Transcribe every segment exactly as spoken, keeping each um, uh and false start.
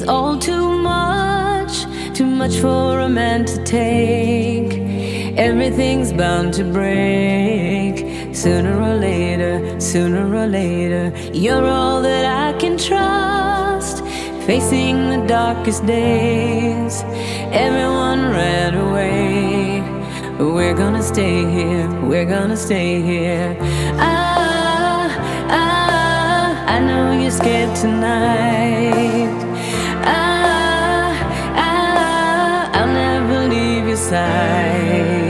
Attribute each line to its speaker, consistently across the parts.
Speaker 1: is all too much, too much for a man to take. Everything's bound to break, sooner or later, sooner or later. You're all that I can trust, facing the darkest days. Everyone ran away, but we're gonna stay here, we're gonna stay here. Ah, ah, I know you're scared tonight. Ah, ah, I'll never leave your side.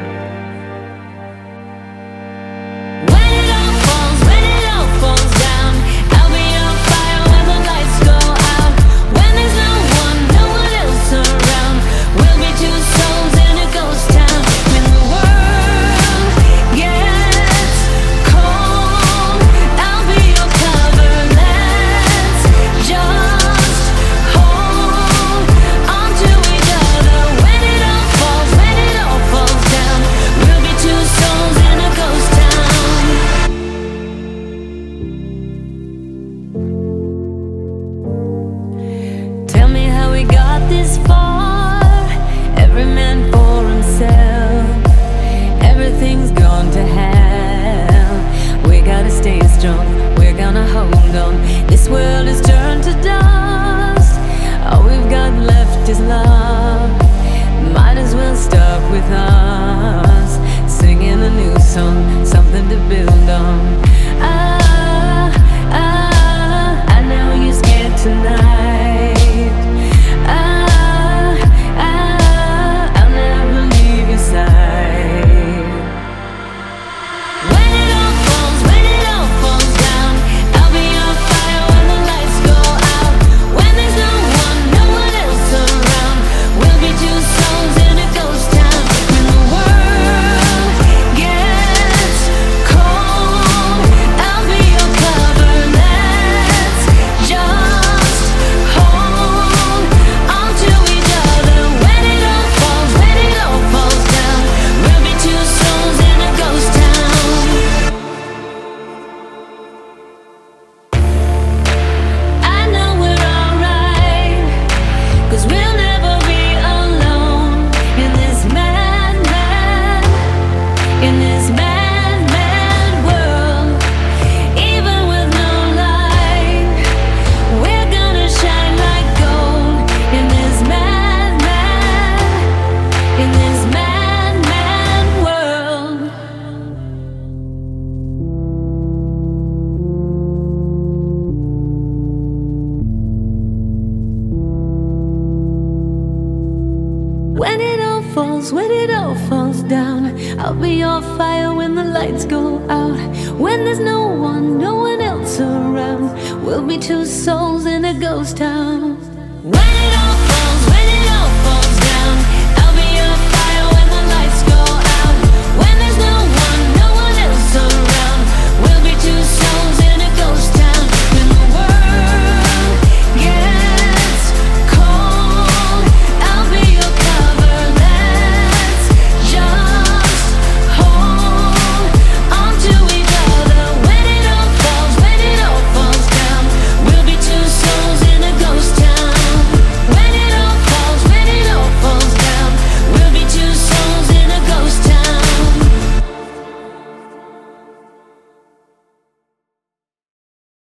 Speaker 1: This far, every man for himself. Everything's gone to hell. We gotta stay strong, we're gonna hold on. This world is turned to dust. All we've got left is love. Might as well start with us, singing a new song, something to build on. Ah, ah, I know you're scared tonight. When it all falls, when it all falls down, I'll be your fire when the lights go out. When there's no one, no one else around, we'll be two souls in a ghost town. When it